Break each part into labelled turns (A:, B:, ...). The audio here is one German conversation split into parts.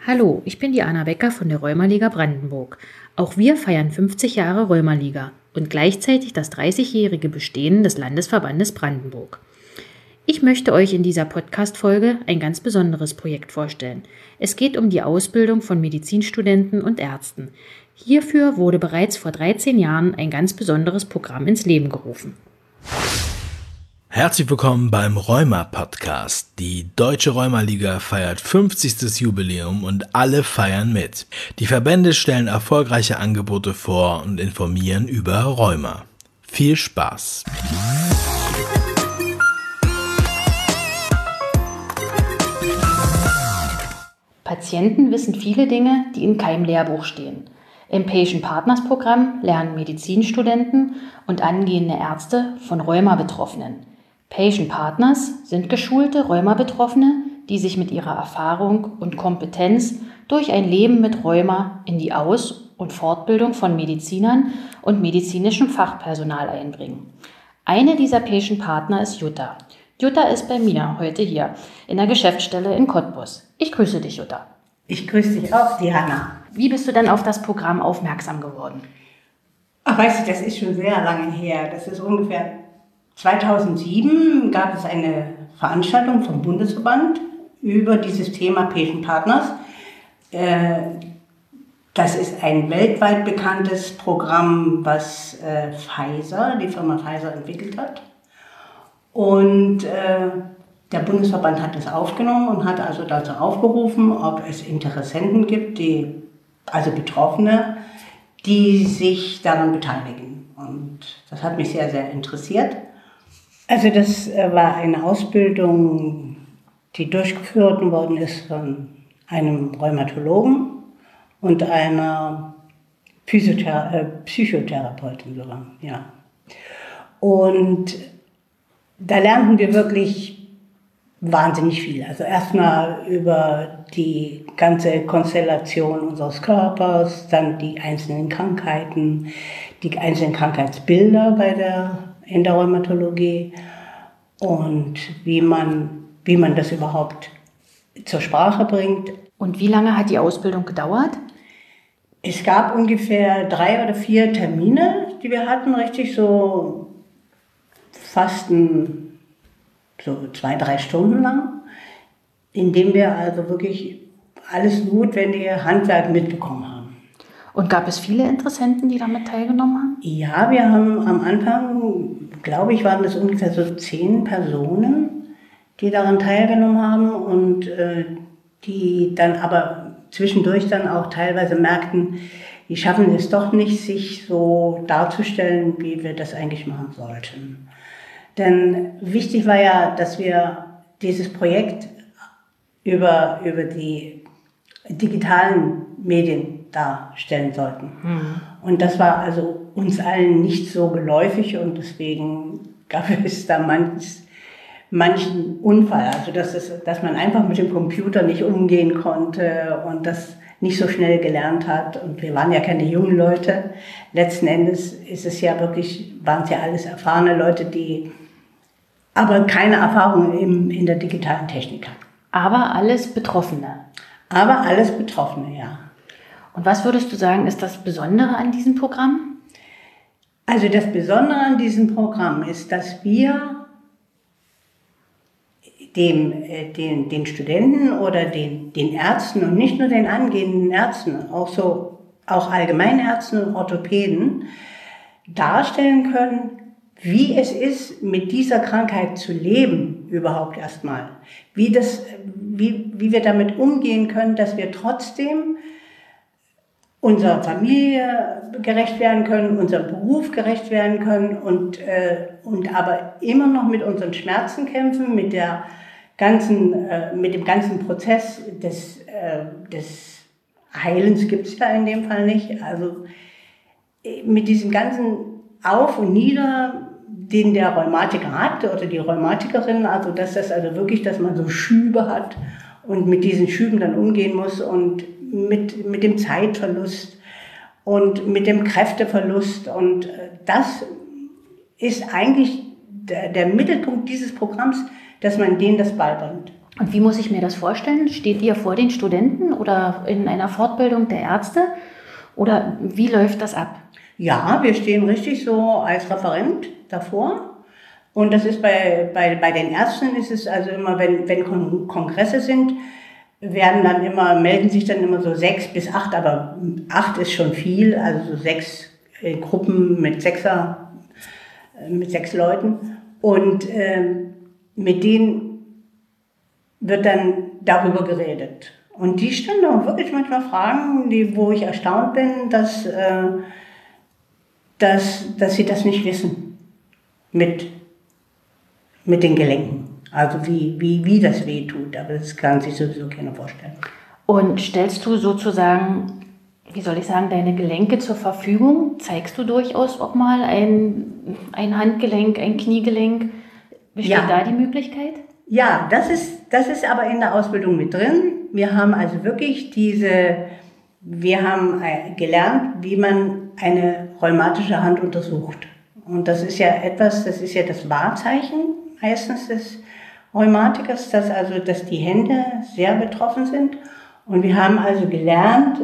A: Hallo, ich bin die Anna Becker von der Rheumaliga Brandenburg. Auch wir feiern 50 Jahre Rheumaliga und gleichzeitig das 30-jährige Bestehen des Landesverbandes Brandenburg. Ich möchte euch in dieser Podcast-Folge ein ganz besonderes Projekt vorstellen. Es geht um die Ausbildung von Medizinstudenten und Ärzten. Hierfür wurde bereits vor 13 Jahren ein ganz besonderes Programm ins Leben gerufen.
B: Herzlich willkommen beim Rheuma-Podcast. Die Deutsche Rheumaliga feiert 50. Jubiläum und alle feiern mit. Die Verbände stellen erfolgreiche Angebote vor und informieren über Rheuma. Viel Spaß!
A: Patienten wissen viele Dinge, die in keinem Lehrbuch stehen. Im Patient Partners Programm lernen Medizinstudenten und angehende Ärzte von Rheuma-Betroffenen. Patient Partners sind geschulte Rheuma-Betroffene, die sich mit ihrer Erfahrung und Kompetenz durch ein Leben mit Rheuma in die Aus- und Fortbildung von Medizinern und medizinischem Fachpersonal einbringen. Eine dieser Patient Partner ist Jutta. Jutta ist bei mir heute hier in der Geschäftsstelle in Cottbus. Ich grüße dich, Jutta.
C: Ich grüße dich auch, Diana.
A: Wie bist du denn auf das Programm aufmerksam geworden?
C: Ach, weißt du, das ist schon sehr lange her. Das ist ungefähr 2007 gab es eine Veranstaltung vom Bundesverband über dieses Thema Patient Partners. Das ist ein weltweit bekanntes Programm, was die Firma Pfizer entwickelt hat. Und der Bundesverband hat es aufgenommen und hat also dazu aufgerufen, ob es Interessenten gibt, also Betroffene, die sich daran beteiligen. Und das hat mich sehr, sehr interessiert. Also das war eine Ausbildung, die durchgeführt worden ist von einem Rheumatologen und einer Psychotherapeutin sogar, ja. Und da lernten wir wirklich wahnsinnig viel. Also erstmal über die ganze Konstellation unseres Körpers, dann die einzelnen Krankheiten, die einzelnen Krankheitsbilder in der Rheumatologie und wie man das überhaupt zur Sprache bringt.
A: Und wie lange hat die Ausbildung gedauert?
C: Es gab ungefähr 3 oder 4 Termine, die wir hatten, richtig so fast so 2-3 Stunden lang, in dem wir also wirklich alles notwendige Handwerk mitbekommen haben.
A: Und gab es viele Interessenten, die damit teilgenommen haben?
C: Ja, wir haben am Anfang, glaube ich, waren das ungefähr so 10 Personen, die daran teilgenommen haben und die dann aber zwischendurch dann auch teilweise merkten, die schaffen es doch nicht, sich so darzustellen, wie wir das eigentlich machen sollten. Denn wichtig war ja, dass wir dieses Projekt über die digitalen Medien darstellen sollten. Und das war also uns allen nicht so geläufig und deswegen gab es da manchen Unfall. Also dass man einfach mit dem Computer nicht umgehen konnte und das nicht so schnell gelernt hat. Und wir waren ja keine jungen Leute. Letzten Endes waren es ja alles erfahrene Leute, die aber keine Erfahrung in der digitalen Technik hatten.
A: Aber alles Betroffene.
C: Aber alles Betroffene, ja.
A: Und was würdest du sagen, ist das Besondere an diesem Programm?
C: Also das Besondere an diesem Programm ist, dass wir den Studenten oder den Ärzten und nicht nur den angehenden Ärzten, auch Allgemeinärzten und Orthopäden darstellen können, wie es ist, mit dieser Krankheit zu leben, überhaupt erstmal. Wie wir damit umgehen können, dass wir trotzdem unserer Familie gerecht werden können, unserem Beruf gerecht werden können und aber immer noch mit unseren Schmerzen kämpfen, mit dem ganzen Prozess des Heilens gibt es ja in dem Fall nicht. Also mit diesem ganzen Auf und Nieder, den der Rheumatiker hat oder die Rheumatikerin, also dass man so Schübe hat und mit diesen Schüben dann umgehen muss und mit dem Zeitverlust und mit dem Kräfteverlust. Und das ist eigentlich der Mittelpunkt dieses Programms, dass man denen das beibringt.
A: Und wie muss ich mir das vorstellen? Steht ihr vor den Studenten oder in einer Fortbildung der Ärzte? Oder wie läuft das ab?
C: Ja, wir stehen richtig so als Referent davor. Und das ist bei den Ärzten ist es also immer, wenn Kongresse sind, melden sich dann immer so 6 bis 8, aber 8 ist schon viel, also so 6 Gruppen mit 6 Leuten. Und mit denen wird dann darüber geredet. Und die stellen auch wirklich manchmal Fragen, wo ich erstaunt bin, dass sie das nicht wissen mit den Gelenken. Also wie das weh tut, aber das kann sich sowieso keiner vorstellen.
A: Und stellst du sozusagen, wie soll ich sagen, deine Gelenke zur Verfügung? Zeigst du durchaus auch mal ein Handgelenk, ein Kniegelenk? Besteht da die Möglichkeit?
C: Ja, das ist aber in der Ausbildung mit drin. Wir haben also wirklich gelernt, wie man eine rheumatische Hand untersucht. Und das ist ja das Wahrzeichen meistens des Rheumatikers, dass die Hände sehr betroffen sind. Und wir haben also gelernt,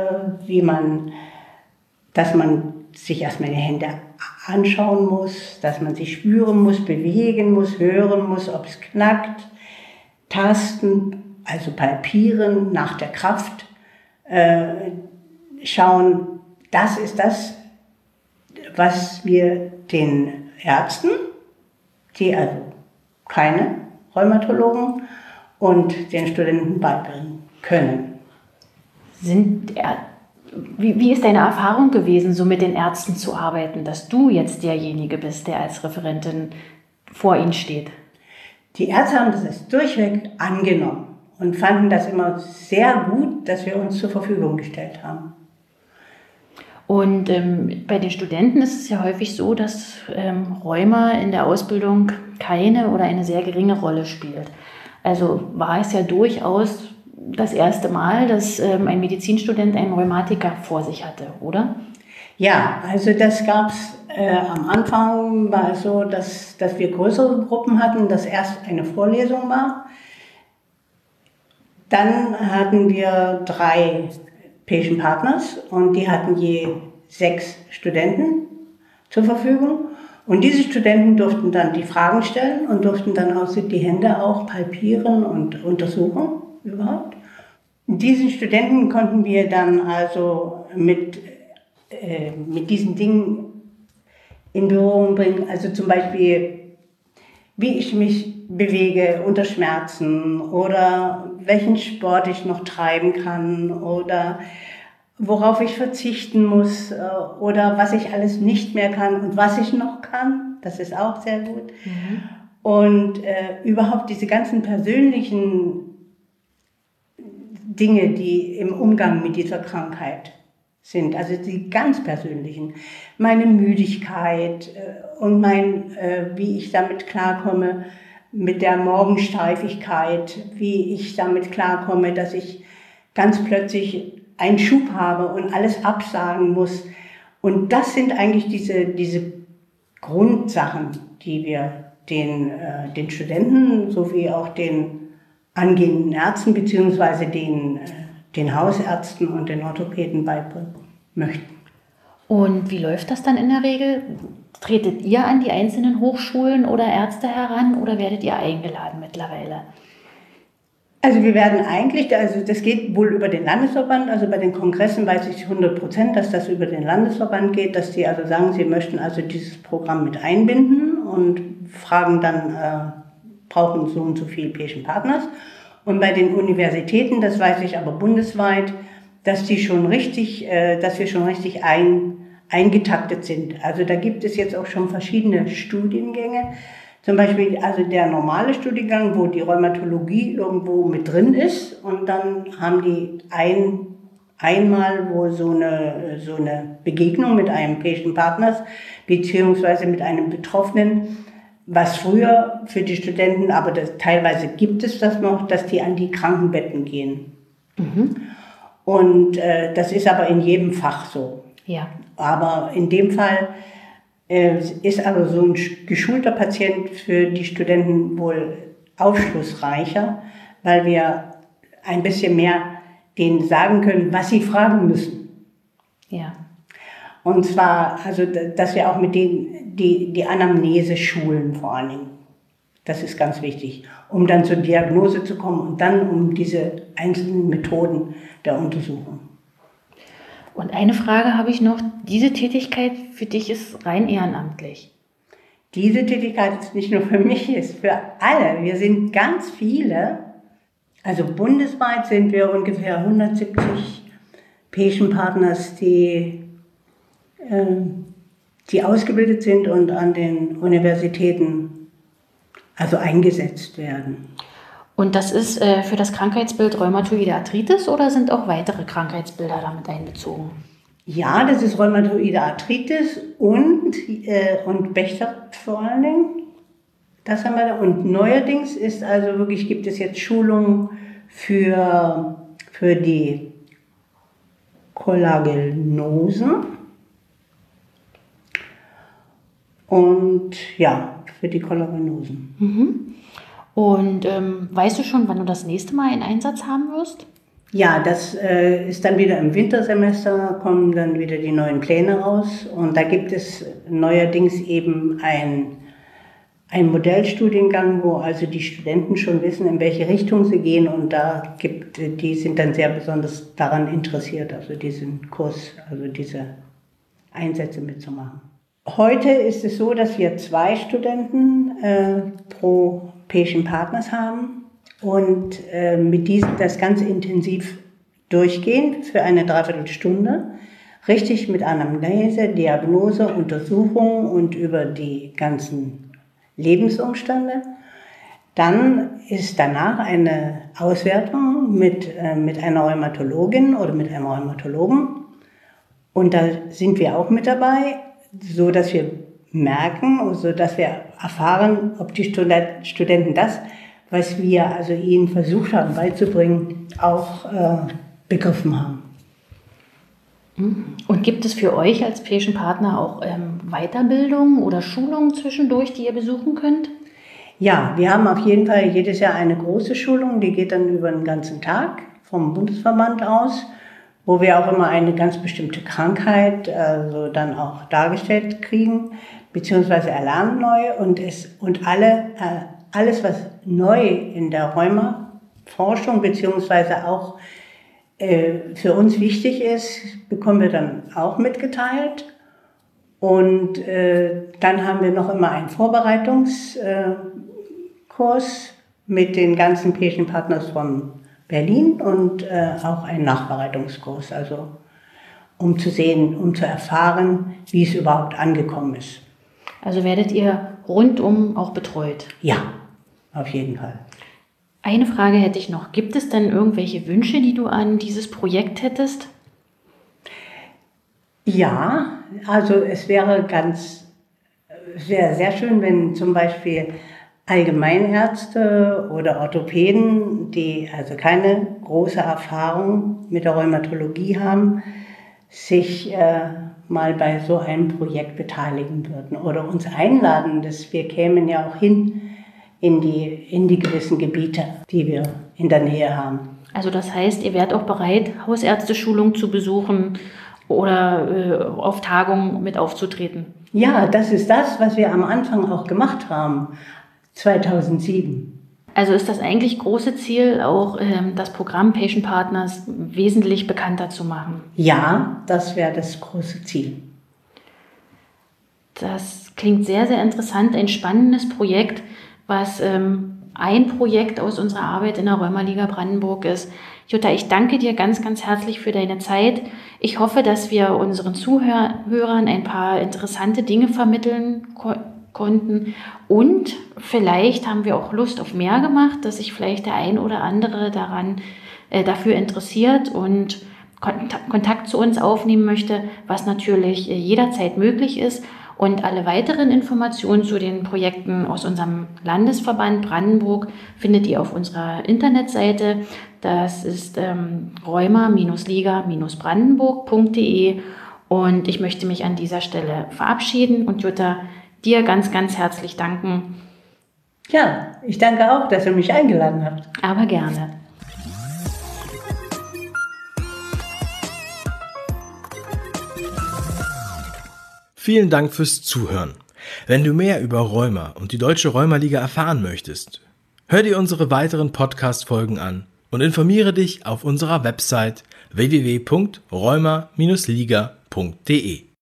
C: dass man sich erstmal die Hände anschauen muss, dass man sie spüren muss, bewegen muss, hören muss, ob es knackt, tasten, also palpieren nach der Kraft, schauen, das ist das, was wir den Ärzten, die also keine Rheumatologen, und den Studenten beibringen können.
A: Wie ist deine Erfahrung gewesen, so mit den Ärzten zu arbeiten, dass du jetzt derjenige bist, der als Referentin vor ihnen steht?
C: Die Ärzte haben das durchweg angenommen und fanden das immer sehr gut, dass wir uns zur Verfügung gestellt haben.
A: Und bei den Studenten ist es ja häufig so, dass Rheuma in der Ausbildung keine oder eine sehr geringe Rolle spielt. Also war es ja durchaus das erste Mal, dass ein Medizinstudent einen Rheumatiker vor sich hatte, oder?
C: Ja, also das gab es am Anfang, war es so, dass wir größere Gruppen hatten, dass erst eine Vorlesung war. Dann hatten wir 3 Patient Partners und die hatten je 6 Studenten zur Verfügung. Und diese Studenten durften dann die Fragen stellen und durften dann auch die Hände auch palpieren und untersuchen überhaupt. Diesen Studenten konnten wir dann also mit diesen Dingen in Berührung bringen. Also zum Beispiel, wie ich mich bewege unter Schmerzen oder welchen Sport ich noch treiben kann oder worauf ich verzichten muss oder was ich alles nicht mehr kann und was ich noch kann. Das ist auch sehr gut. Mhm. Und überhaupt diese ganzen persönlichen Dinge, die im Umgang mit dieser Krankheit sind, also die ganz persönlichen, meine Müdigkeit und wie ich damit klarkomme, mit der Morgensteifigkeit, wie ich damit klarkomme, dass ich ganz plötzlich einen Schub habe und alles absagen muss. Und das sind eigentlich diese Grundsachen, die wir den Studenten sowie auch den angehenden Ärzten bzw. den Hausärzten und den Orthopäden beibringen möchten.
A: Und wie läuft das dann in der Regel? Tretet ihr an die einzelnen Hochschulen oder Ärzte heran oder werdet ihr eingeladen mittlerweile?
C: Also wir werden das geht wohl über den Landesverband, also bei den Kongressen weiß ich 100%, dass das über den Landesverband geht, dass die also sagen, sie möchten also dieses Programm mit einbinden und fragen dann, brauchen so und so viele Patient Partners. Und bei den Universitäten, das weiß ich aber bundesweit, dass wir schon richtig eingetaktet sind. Also da gibt es jetzt auch schon verschiedene Studiengänge. Zum Beispiel also der normale Studiengang, wo die Rheumatologie irgendwo mit drin ist. Und dann haben die einmal wo so eine Begegnung mit einem Patient Partners beziehungsweise mit einem Betroffenen, was früher für die Studenten, aber teilweise gibt es das noch, dass die an die Krankenbetten gehen. Mhm. Und das ist aber in jedem Fach so.
A: Ja.
C: Aber in dem Fall ist also so ein geschulter Patient für die Studenten wohl aufschlussreicher, weil wir ein bisschen mehr denen sagen können, was sie fragen müssen.
A: Ja.
C: Und zwar, also, dass wir auch mit denen die Anamnese schulen vor allen Dingen. Das ist ganz wichtig, um dann zur Diagnose zu kommen und dann um diese einzelnen Methoden der Untersuchung.
A: Und eine Frage habe ich noch. Diese Tätigkeit für dich ist rein ehrenamtlich.
C: Diese Tätigkeit ist nicht nur für mich, ist für alle. Wir sind ganz viele. Also bundesweit sind wir ungefähr 170 Patient Partners, die ausgebildet sind und an den Universitäten also eingesetzt werden.
A: Und das ist für das Krankheitsbild Rheumatoide Arthritis oder sind auch weitere Krankheitsbilder damit einbezogen?
C: Ja, das ist Rheumatoide Arthritis und Bechterew vor allen Dingen. Das haben wir da. Und neuerdings ist also wirklich, gibt es jetzt Schulungen für die Kollagenosen. Und ja, für die Kollagenosen.
A: Mhm. Und weißt du schon, wann du das nächste Mal einen Einsatz haben wirst?
C: Ja, das ist dann wieder im Wintersemester, kommen dann wieder die neuen Pläne raus. Und da gibt es neuerdings eben ein Modellstudiengang, wo also die Studenten schon wissen, in welche Richtung sie gehen. Und die sind dann sehr besonders daran interessiert, also diesen Kurs, also diese Einsätze mitzumachen. Heute ist es so, dass wir 2 Studenten pro Patient Partners haben und mit diesen das ganz intensiv durchgehen für eine Dreiviertelstunde. Richtig mit Anamnese, Diagnose, Untersuchung und über die ganzen Lebensumstände. Dann ist danach eine Auswertung mit einer Rheumatologin oder mit einem Rheumatologen. Und da sind wir auch mit dabei, so dass wir merken, so dass wir erfahren, ob die Studenten das, was wir also ihnen versucht haben beizubringen, auch begriffen haben.
A: Und gibt es für euch als Patient Partner auch Weiterbildungen oder Schulungen zwischendurch, die ihr besuchen könnt?
C: Ja, wir haben auf jeden Fall jedes Jahr eine große Schulung, die geht dann über den ganzen Tag vom Bundesverband aus, wo wir auch immer eine ganz bestimmte Krankheit also dann auch dargestellt kriegen, beziehungsweise erlernen neu und alles, was neu in der Rheuma-Forschung beziehungsweise auch für uns wichtig ist, bekommen wir dann auch mitgeteilt. Und dann haben wir noch immer einen Vorbereitungskurs mit den ganzen Patient Partners von Berlin und auch einen Nachbereitungskurs, also um zu sehen, um zu erfahren, wie es überhaupt angekommen ist.
A: Also werdet ihr rundum auch betreut?
C: Ja, auf jeden Fall.
A: Eine Frage hätte ich noch. Gibt es denn irgendwelche Wünsche, die du an dieses Projekt hättest?
C: Ja, also es wäre sehr schön, wenn zum Beispiel Allgemeinärzte oder Orthopäden, die also keine große Erfahrung mit der Rheumatologie haben, sich mal bei so einem Projekt beteiligen würden oder uns einladen, dass wir kämen ja auch hin in die gewissen Gebiete, die wir in der Nähe haben.
A: Also das heißt, ihr wärt auch bereit, Hausärzteschulungen zu besuchen oder auf Tagungen mit aufzutreten?
C: Ja, das ist das, was wir am Anfang auch gemacht haben, 2007.
A: Also ist das eigentlich große Ziel, auch das Programm Patient Partners wesentlich bekannter zu machen?
C: Ja, das wäre das große Ziel.
A: Das klingt sehr, sehr interessant, ein spannendes Projekt, was ein Projekt aus unserer Arbeit in der Rheumaliga Brandenburg ist. Jutta, ich danke dir ganz, ganz herzlich für deine Zeit. Ich hoffe, dass wir unseren Zuhörern ein paar interessante Dinge vermitteln konnten und vielleicht haben wir auch Lust auf mehr gemacht, dass sich vielleicht der ein oder andere dafür interessiert und Kontakt zu uns aufnehmen möchte, was natürlich jederzeit möglich ist. Und alle weiteren Informationen zu den Projekten aus unserem Landesverband Brandenburg findet ihr auf unserer Internetseite. Das ist rheuma-liga-brandenburg.de. Und ich möchte mich an dieser Stelle verabschieden und Jutta, dir ganz, ganz herzlich danken
C: Ja, ich danke auch, dass ihr mich eingeladen habt.
A: Aber gerne.
B: Vielen Dank fürs Zuhören. Wenn du mehr über Rheuma und die Deutsche Rheumaliga erfahren möchtest, hör dir unsere weiteren Podcast-Folgen an und informiere dich auf unserer Website www.rheuma-liga.de.